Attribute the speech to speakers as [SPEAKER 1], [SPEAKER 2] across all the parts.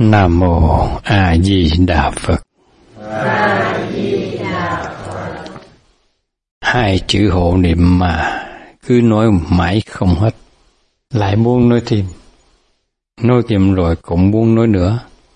[SPEAKER 1] Nam Mô A Di Đà Phật.
[SPEAKER 2] A Di Đà Phật.
[SPEAKER 1] Hai chữ hộ niệm mà cứ nói mãi không hết, lại muốn nói thêm, nói kìm rồi cũng muốn nói nữa.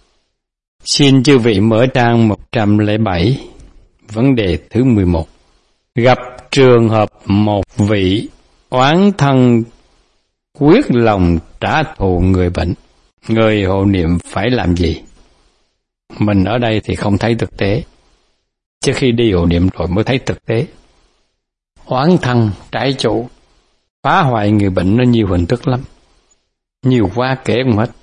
[SPEAKER 1] Xin chư vị mở trang 107, vấn đề thứ 11. Gặp trường hợp một vị oán thân quyết lòng trả thù người bệnh, người hộ niệm phải làm gì? Mình ở đây thì không thấy thực tế, trước khi đi hộ niệm rồi mới thấy thực tế. Oán thân trái chủ phá hoại người bệnh nó nhiều hình thức lắm, nhiều quá kể không hết.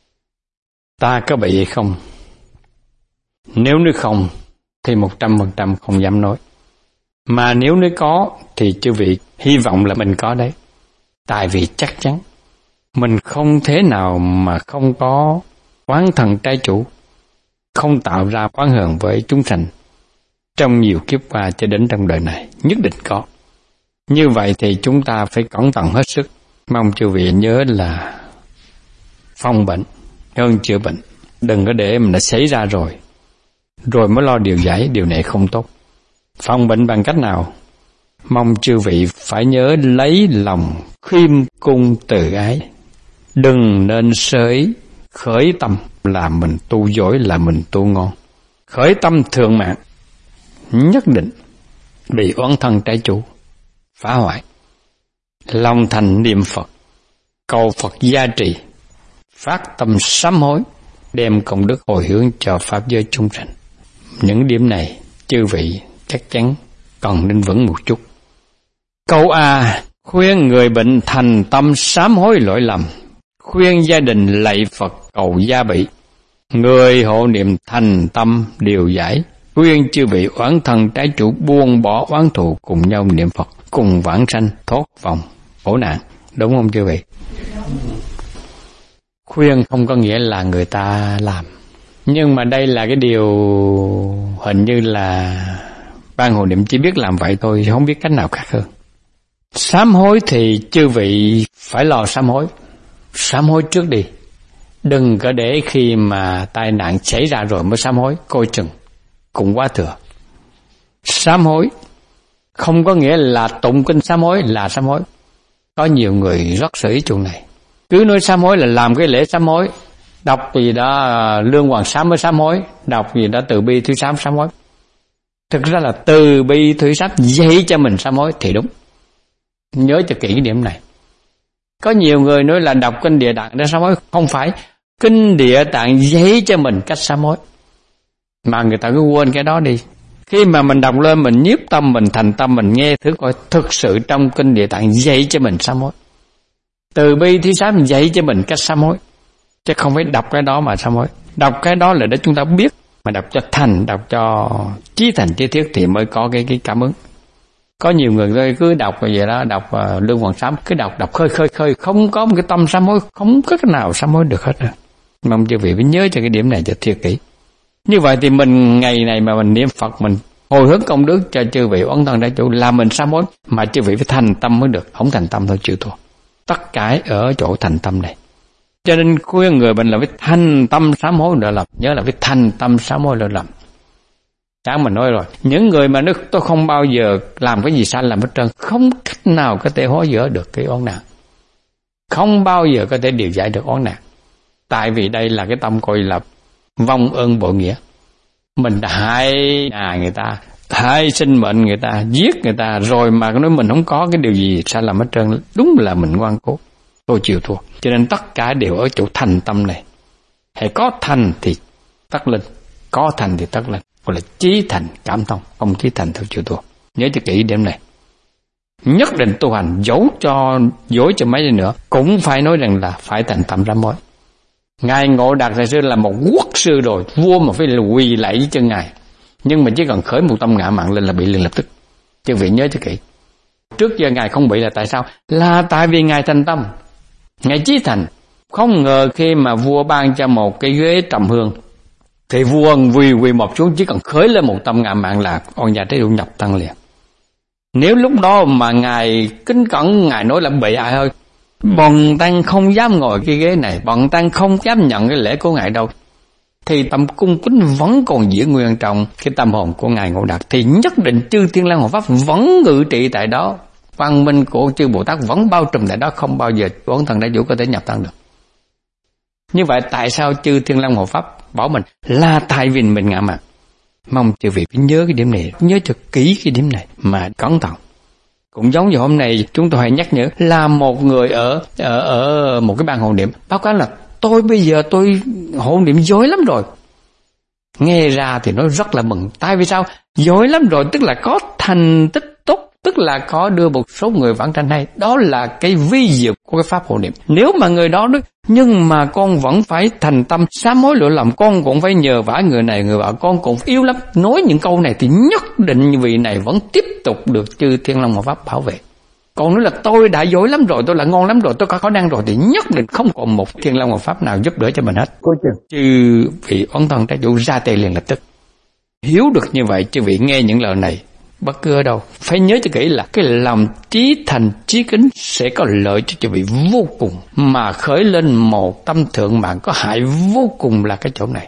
[SPEAKER 1] Ta có bị hay không? Nếu nói không thì 100% không dám nói. Mà nếu nói có thì chư vị hy vọng là mình có đấy. Tại vì chắc chắn mình không thế nào mà không có oán thần trái chủ, không tạo ra oán hờn với chúng sanh trong nhiều kiếp qua cho đến trong đời này, nhất định có. Như vậy thì chúng ta phải cẩn thận hết sức. Mong chư vị nhớ là phòng bệnh hơn chữa bệnh. Đừng có để mình đã xảy ra rồi mới lo điều giải, điều này không tốt. Phòng bệnh bằng cách nào? Mong chư vị phải nhớ lấy lòng khiêm cung từ ái. Đừng nên sới khởi tâm là mình tu giỏi, là mình tu ngon. Khởi tâm thượng mạng nhất định bị oán thân trái chủ phá hoại. Lòng thành niệm Phật, cầu Phật gia trì, phát tâm sám hối, đem công đức hồi hướng cho pháp giới chúng sanh. Những điểm này chư vị chắc chắn cần nên vững một chút. Câu A khuyên người bệnh thành tâm sám hối lỗi lầm, khuyên gia đình lạy Phật cầu gia bị. Người hộ niệm thành tâm điều giải, khuyên chư vị oán thân trái chủ buông bỏ oán thù, cùng nhau niệm Phật, cùng vãng sanh thoát vòng khổ nạn. Đúng không chư vị? Khuyên không có nghĩa là người ta làm, nhưng mà đây là cái điều hình như là ban hộ niệm chỉ biết làm vậy thôi, không biết cách nào khác hơn. Sám hối thì chư vị phải lo sám hối. Sám hối trước đi, đừng có để khi mà tai nạn xảy ra rồi mới sám hối, coi chừng cũng quá thừa. Sám hối không có nghĩa là tụng kinh sám hối là sám hối. Có nhiều người rất sở ý chỗ này, cứ nói sám hối là làm cái lễ sám hối, đọc gì đó Lương Hoàng Sám mới sám hối, đọc gì đó Từ Bi Thủy Sám sám hối. Thực ra là Từ Bi Thủy Sám dạy cho mình sám hối thì đúng. Nhớ cho kỹ cái điểm này. Có nhiều người nói là đọc kinh Địa Tạng để sám hối, không phải. Kinh Địa Tạng dạy cho mình cách sám hối, mà người ta cứ quên cái đó đi. Khi mà mình đọc lên, mình nhiếp tâm, mình thành tâm, mình nghe thử coi thực sự trong kinh Địa Tạng dạy cho mình sám hối. Từ Bi Thủy Sám dạy cho mình cách sám hối, chứ không phải đọc cái đó mà sám hối. Đọc cái đó là để chúng ta biết, mà đọc cho thành, đọc cho chí thành chí thiết thì mới có cái cảm ứng. Có nhiều người cứ đọc vậy đó, đọc Lương Hoàng Sám, cứ đọc khơi, không có một cái tâm sám hối, không có cái nào sám hối được hết rồi. Mong chư vị phải nhớ cho cái điểm này cho thiệt kỹ. Như vậy thì mình ngày này mà mình niệm Phật, mình hồi hướng công đức cho chư vị oán thân trái chủ, là mình sám hối, mà chư vị phải thành tâm mới được, không thành tâm thôi chịu thua. Tất cả ở chỗ thành tâm này. Cho nên khuyên người bệnh là phải thành tâm sám hối lỗi lầm, nhớ là phải thành tâm sám hối lỗi lầm. Sáng mình nói rồi, những người mà nói tôi không bao giờ làm cái gì sai làm hết trơn, không cách nào có thể hóa giải được cái oán nạn, không bao giờ có thể điều giải được oán nạn. Tại vì đây là cái tâm coi là vong ơn bội nghĩa. Mình hại nhà người ta, hại sinh mệnh người ta, giết người ta, rồi mà nói mình không có cái điều gì sai làm hết trơn, đúng là mình ngoan cố, tôi chịu thua. Cho nên tất cả đều ở chỗ thành tâm này. Hãy có thành thì tất linh, có thành thì tất linh, gọi là chí thành cảm thông, không chí thành thôi chịu thua. Nhớ cho kỹ điểm này. Nhất định tu hành, dối cho mấy đi nữa cũng phải nói rằng là phải thành tâm sám hối. Ngài Ngộ Đạt Đại Sư là một quốc sư rồi, vua mà phải quỳ lạy với chân ngài, nhưng mà chỉ cần khởi một tâm ngã mạn lên là bị liền lập tức. Chư vị nhớ cho kỹ. Trước giờ ngài không bị là tại sao? Là tại vì ngài thành tâm, ngài chí thành. Không ngờ khi mà vua ban cho một cái ghế trầm hương, thì vua quỳ một xuống, chỉ cần khởi lên một tâm ngã mạn là oan gia trái chủ nhập tăng liền. Nếu lúc đó mà ngài kính cẩn, ngài nói là bị ai ơi, bọn tăng không dám ngồi cái ghế này, bọn tăng không dám nhận cái lễ của ngài đâu, thì tâm cung kính vẫn còn giữ nguyên trong cái tâm hồn của Ngài Ngộ Đạt, thì nhất định chư Thiên Long Hộ Pháp vẫn ngự trị tại đó, quang minh của chư Bồ Tát vẫn bao trùm tại đó, không bao giờ Bổn Thân Đại Chủ có thể nhập thân được. Như vậy tại sao chư Thiên Long Hộ Pháp bảo mình là tại vì mình ngã mạn? Mong chư vị phải nhớ cái điểm này, nhớ cho kỹ cái điểm này mà cẩn thận. Cũng giống như hôm nay chúng tôi hãy nhắc nhở là một người ở một cái ban hộ niệm báo cáo là tôi bây giờ tôi hộ niệm dối lắm rồi. Nghe ra thì nó rất là mừng. Tại vì sao? Dối lắm rồi tức là có thành tích tốt, tức là có đưa một số người vãng sanh hay. Đó là cái vi diệu của cái pháp hộ niệm. Nếu mà người đó nói nhưng mà con vẫn phải thành tâm sám hối lỗi lầm, con cũng phải nhờ vả người này người vợ, con cũng yếu lắm. Nói những câu này thì nhất định vị này vẫn tiếp tục được chư Thiên Long Hộ Pháp bảo vệ. Còn nói là tôi đã dối lắm rồi, tôi là ngon lắm rồi, tôi có khả năng rồi, thì nhất định không còn một Thiên Long Hộ Pháp nào giúp đỡ cho mình hết. Chư vị Bổn Thân Đại Chủ ra tay liền lập tức. Hiểu được như vậy, chư vị nghe những lời này bất cứ ở đâu phải nhớ cho kỹ là cái lòng trí thành trí kính sẽ có lợi cho chư vị vô cùng, mà khởi lên một tâm thượng mạng có hại vô cùng là cái chỗ này.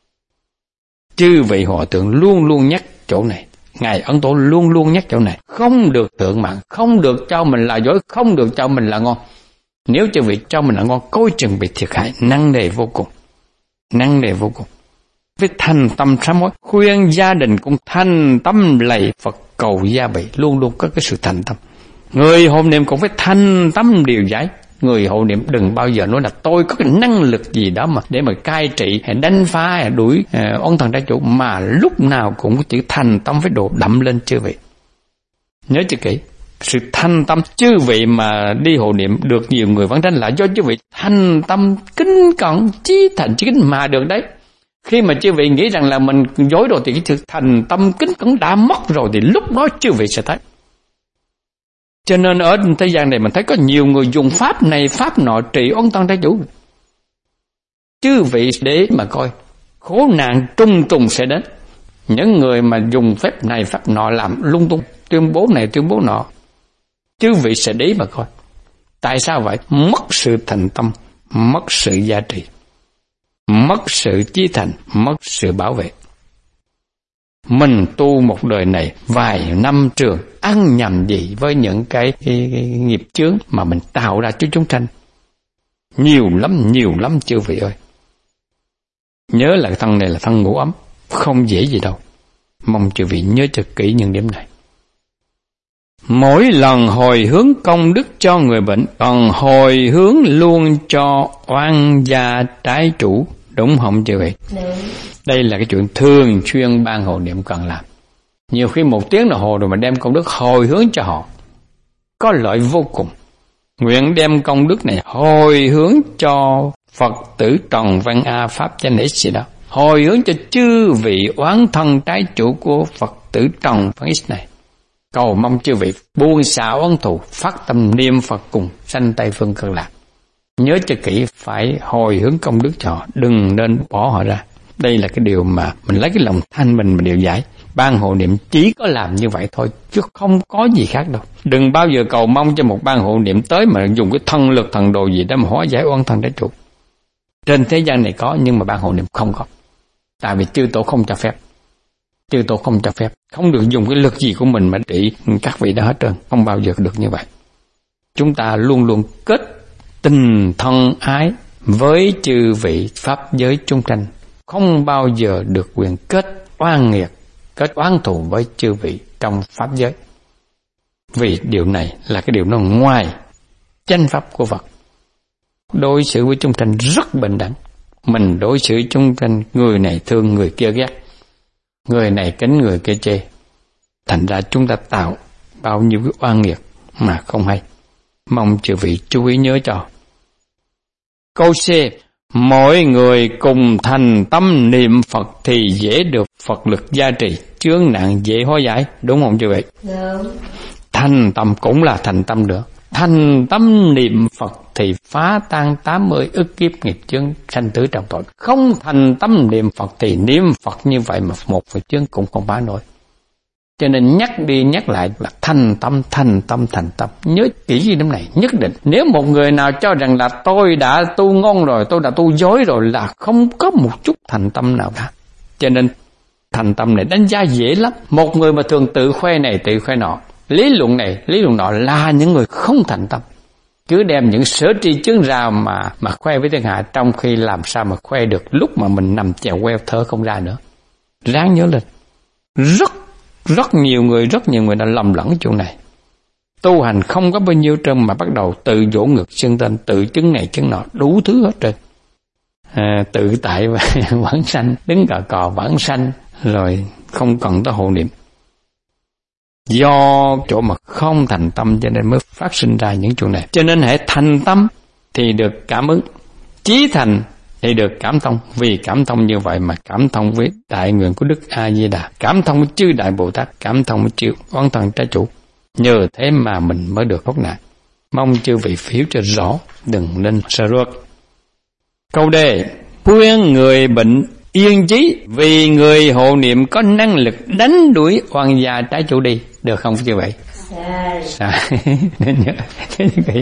[SPEAKER 1] Chư vị Hòa Thượng luôn luôn nhắc chỗ này, Ngài Ấn Tổ luôn luôn nhắc chỗ này, không được thượng mạng, không được cho mình là dối, không được cho mình là ngon. Nếu chư vị cho mình là ngon, coi chừng bị thiệt hại nặng nề vô cùng, nặng nề vô cùng. Với thành tâm sám hối, khuyên gia đình cũng thành tâm lạy Phật cầu gia bị, luôn luôn có cái sự thành tâm. Người hộ niệm cũng phải thành tâm điều giải. Người hộ niệm đừng bao giờ nói là tôi có cái năng lực gì đó mà để mà cai trị hay đánh phá hay đuổi Bổn Thân Đại Chủ, mà lúc nào cũng có chữ thành tâm phải độ đậm lên chư vị. Nhớ cho kỹ, sự thành tâm chư vị mà đi hộ niệm được nhiều người vãng sanh là do chư vị thành tâm kính cẩn chí thành chí kính mà được đấy. Khi mà chư vị nghĩ rằng là mình dối rồi thì cái sự thành tâm kính cẩn đã mất rồi, thì lúc đó chư vị sẽ thấy. Cho nên ở thế gian này mình thấy có nhiều người dùng pháp này pháp nọ trị Bổn Thân Đại Chủ. Chư vị để mà coi, khổ nạn trung trùng sẽ đến. Những người mà dùng phép này pháp nọ làm lung tung, tuyên bố này tuyên bố nọ, chư vị sẽ để mà coi. Tại sao vậy? Mất sự thành tâm, mất sự gia trì, mất sự chí thành, mất sự bảo vệ. Mình tu một đời này vài năm trường, ăn nhầm gì với những cái nghiệp chướng mà mình tạo ra cho chúng sanh. Nhiều lắm chư vị ơi. Nhớ là thân này là thân ngũ ấm, không dễ gì đâu. Mong chư vị nhớ cho kỹ những điểm này. Mỗi lần hồi hướng công đức cho người bệnh, còn hồi hướng luôn cho oan gia trái chủ. Đúng không chư vị? Đây là cái chuyện thường xuyên ban hộ niệm cần làm. Nhiều khi 1 tiếng đồng hồ rồi mà đem công đức hồi hướng cho họ, có lợi vô cùng. Nguyện đem công đức này hồi hướng cho Phật tử Trần Văn A Pháp Chánh X gì đó, hồi hướng cho chư vị oán thân trái chủ của Phật tử Trần Văn X này. Cầu mong chư vị buông xả oán thù, phát tâm niệm Phật cùng sanh Tây Phương Cực Lạc. Nhớ cho kỹ, phải hồi hướng công đức cho họ, đừng nên bỏ họ ra. Đây là cái điều mà mình lấy cái lòng thanh mình điều giải. Ban hộ niệm chỉ có làm như vậy thôi, chứ không có gì khác đâu. Đừng bao giờ cầu mong cho một ban hộ niệm tới mà dùng cái thân lực thần đồ gì đó mà hóa giải oan thân trái chủ. Trên thế gian này có, nhưng mà ban hộ niệm không có. Tại vì chư tổ không cho phép. Chư tổ không cho phép. Không được dùng cái lực gì của mình mà trị các vị đó hết trơn. Không bao giờ được như vậy. Chúng ta luôn luôn kết tình thân ái với chư vị pháp giới chúng sanh, không bao giờ được quyền kết oan nghiệt, kết oán thù với chư vị trong pháp giới. Vì điều này là cái điều nó ngoài chánh pháp của Phật. Đối xử với chúng sanh rất bình đẳng. Mình đối xử chúng sanh, người này thương người kia ghét, người này kính người kia chê. Thành ra chúng ta tạo bao nhiêu cái oan nghiệt mà không hay. Mong chư vị chú ý nhớ cho. Câu C. Mỗi người cùng thành tâm niệm Phật thì dễ được Phật lực gia trì, chướng nạn dễ hóa giải. Đúng không chư vị?
[SPEAKER 2] Đúng.
[SPEAKER 1] Thành tâm cũng là thành tâm nữa. Thành tâm niệm Phật thì phá tan 80 ức kiếp nghiệp chướng sanh tử trọng tội. Không thành tâm niệm Phật thì niệm Phật như vậy mà một nghiệp chướng cũng không phá nổi. Cho nên nhắc đi nhắc lại là thành tâm, thành tâm, thành tâm. Nhớ kỹ cái điểm này nhất định. Nếu một người nào cho rằng là tôi đã tu ngon rồi, tôi đã tu dối rồi, là không có một chút thành tâm nào cả. Cho nên thành tâm này đánh giá dễ lắm. Một người mà thường tự khoe này tự khoe nọ, lý luận này lý luận nọ, là những người không thành tâm. Cứ đem những sở tri chứng ra mà khoe với thiên hạ, trong khi làm sao mà khoe được lúc mà mình nằm chèo queo thở không ra nữa. Ráng nhớ lên. Rất nhiều người đã lầm lẫn chỗ này. Tu hành không có bao nhiêu trơn mà bắt đầu tự vỗ ngực xưng tên, tự chứng này chứng nọ, đủ thứ hết trơn. Tự tại và vãng sanh, đứng cò vãng sanh, rồi không cần tới hộ niệm. Do chỗ mà không thành tâm cho nên mới phát sinh ra những chuyện này. Cho nên hãy thành tâm thì được cảm ứng, chí thành thì được cảm thông. Vì cảm thông như vậy mà cảm thông với đại nguyện của Đức A Di Đà, cảm thông với chư Đại Bồ Tát, cảm thông với chư Oán Thần Trái Chủ. Nhờ thế mà mình mới được thoát nạn. Mong chư vị hiểu cho rõ, đừng nên sợ ruột. Câu đề: khuyên người bệnh yên chí, vì người hộ niệm có năng lực đánh đuổi oan gia trái chủ đi. Được không chư vị? Sai. Nên nhớ kỹ.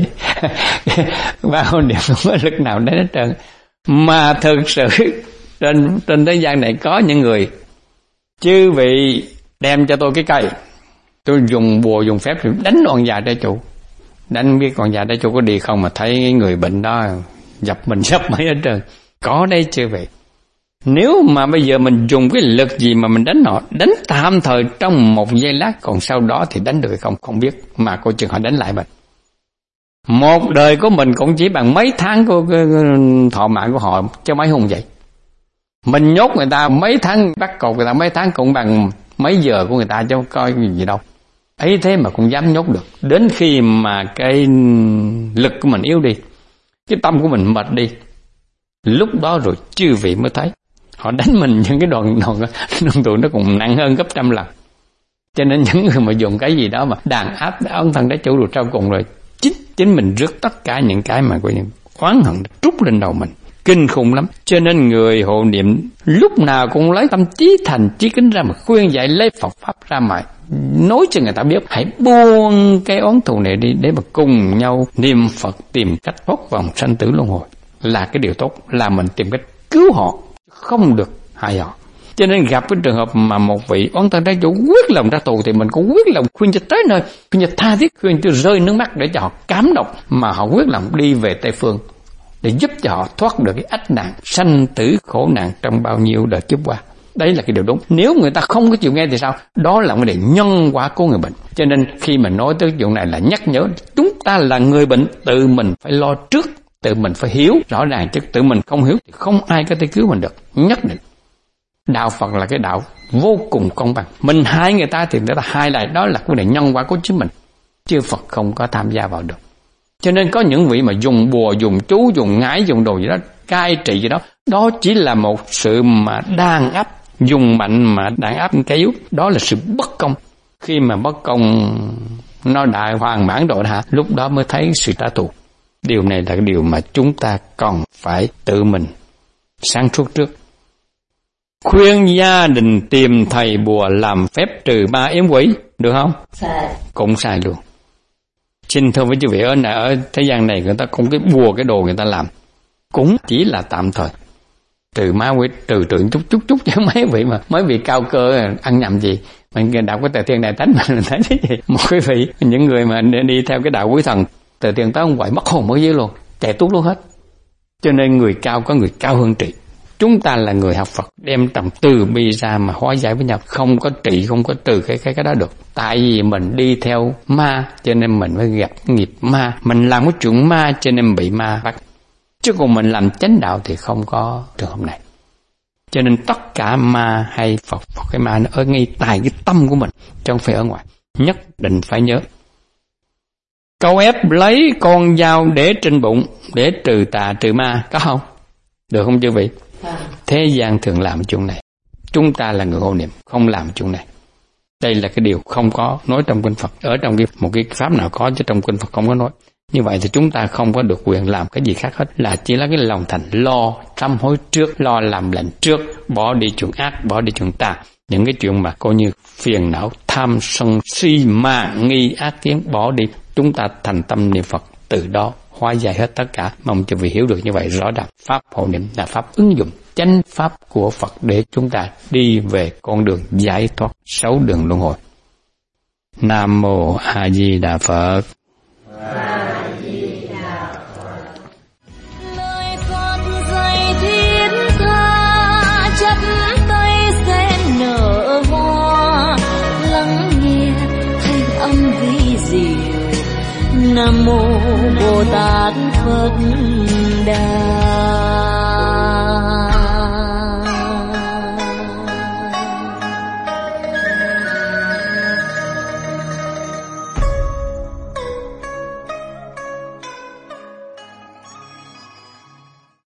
[SPEAKER 1] Ba hộ niệm không có lực nào đánh hết trơn. Mà thực sự trên thế gian này có những người, chư vị đem cho tôi cái cây, tôi dùng bùa dùng phép đánh oan gia trái chủ. Đánh biết oan gia trái chủ có đi không mà thấy người bệnh đó dập mình sắp mấy hết trơn. Có đây chư vị. Nếu mà bây giờ mình dùng cái lực gì mà mình đánh họ, đánh tạm thời trong một giây lát, còn sau đó thì đánh được hay không biết, mà coi chừng họ đánh lại mình. Một đời của mình cũng chỉ bằng mấy tháng của thọ mạng của họ, chứ mấy hùng vậy. Mình nhốt người ta mấy tháng, bắt cột người ta mấy tháng cũng bằng mấy giờ của người ta, chứ không coi gì đâu. Ấy thế mà cũng dám nhốt được. Đến khi mà cái lực của mình yếu đi, cái tâm của mình mệt đi, lúc đó rồi chư vị mới thấy họ đánh mình những cái đòn tù nó còn nặng hơn gấp trăm lần. Cho nên những người mà dùng cái gì đó mà đàn áp Oán Thần Trái Chủ được trong cùng rồi, chính mình rước tất cả những cái mà có những oán hận trút lên đầu mình, kinh khủng lắm. Cho nên người hộ niệm lúc nào cũng lấy tâm trí thành chí kính ra mà khuyên dạy, lấy Phật pháp ra mà nói cho người ta biết, hãy buông cái oán thù này đi để mà cùng nhau niệm Phật, tìm cách thoát vòng sanh tử luân hồi, là cái điều tốt, là mình tìm cách cứu họ, không được hại họ. Cho nên gặp cái trường hợp mà một vị Oán Thần Trái Chủ quyết lòng ra tù thì mình cũng quyết lòng khuyên cho tới nơi, khuyên cho tha thiết, khuyên cho rơi nước mắt để cho họ cảm động, mà họ quyết lòng đi về Tây Phương để giúp cho họ thoát được cái ách nạn sanh tử khổ nạn trong bao nhiêu đời kiếp qua. Đấy là cái điều đúng. Nếu người ta không có chịu nghe thì sao? Đó là một điều nhân quả của người bệnh. Cho nên khi mà nói tới chuyện này là nhắc nhớ chúng ta là người bệnh, tự mình phải lo trước, tự mình phải hiểu rõ ràng, chứ tự mình không hiểu thì không ai có thể cứu mình được. Nhất định đạo Phật là cái đạo vô cùng công bằng. Mình hại người ta thì người ta hại lại, đó là vấn đề nhân quả của chính mình, chứ Phật không có tham gia vào được. Cho nên có những vị mà dùng bùa, dùng chú, dùng ngải, dùng đồ gì đó, cai trị gì đó, đó chỉ là một sự mà đàn áp, dùng mạnh mà đàn áp cái yếu, đó là sự bất công. Khi mà bất công nó đại hoàn mãn rồi hả, lúc đó mới thấy sự trả thù. Điều này là cái điều mà chúng ta còn phải tự mình sáng suốt trước. Khuyên gia đình tìm thầy bùa làm phép trừ ma yếm quỷ, được không?
[SPEAKER 2] Sai. Cũng
[SPEAKER 1] sai luôn. Xin thưa với quý vị, ở thế gian này người ta cũng cái bùa cái đồ người ta làm cũng chỉ là tạm thời, trừ ma quỷ, trừ trượng chút chứ mấy vị cao cơ ăn nhầm gì. Mình đọc cái Tề Thiên Đại Thánh mình thấy thế gì. Một quý vị, những người mà đi theo cái đạo quý thần, Tề Thiên tới ông quậy mất hồn mới dưới luôn, chạy tuốt luôn hết. Cho nên người cao có người cao hơn trị. Chúng ta là người học Phật, đem tầm từ bi ra mà hóa giải với nhau, không có trị, không có trừ cái đó được. Tại vì mình đi theo ma cho nên mình mới gặp nghiệp ma, mình làm cái chuyện ma cho nên bị ma bắt. Chứ còn mình làm chánh đạo thì không có trường hợp này. Cho nên tất cả ma hay Phật cái ma nó ở ngay tại cái tâm của mình, chứ không phải ở ngoài. Nhất định phải nhớ. Câu ép lấy con dao để trên bụng để trừ tà trừ ma, có không? Được không chư vị? Thế gian thường làm chuyện này. Chúng ta là người hộ niệm không làm chuyện này. Đây là cái điều không có nói trong kinh Phật. Ở trong một cái pháp nào có, chứ trong kinh Phật không có nói. Như vậy thì chúng ta không có được quyền làm cái gì khác hết, là chỉ là cái lòng thành lo sám hối trước, lo làm lành trước, bỏ đi chuyện ác, bỏ đi chuyện tà. Những cái chuyện mà coi như phiền não, tham sân si mạn nghi ác kiến bỏ đi, chúng ta thành tâm niệm Phật, từ đó hóa giải hết tất cả. Mong cho vị hiểu được như vậy rõ ràng. Pháp hộ niệm là pháp ứng dụng chánh pháp của Phật để chúng ta đi về con đường giải thoát 6 đường luân hồi. Nam mô A Di Đà Phật.
[SPEAKER 2] A Di Đà Phật.
[SPEAKER 3] Lời Phật dạy thiết tha, chắp tay sen nở hoa, lắng nghe thanh âm vi diệu. Nam mô Bồ Tát Phật Đà.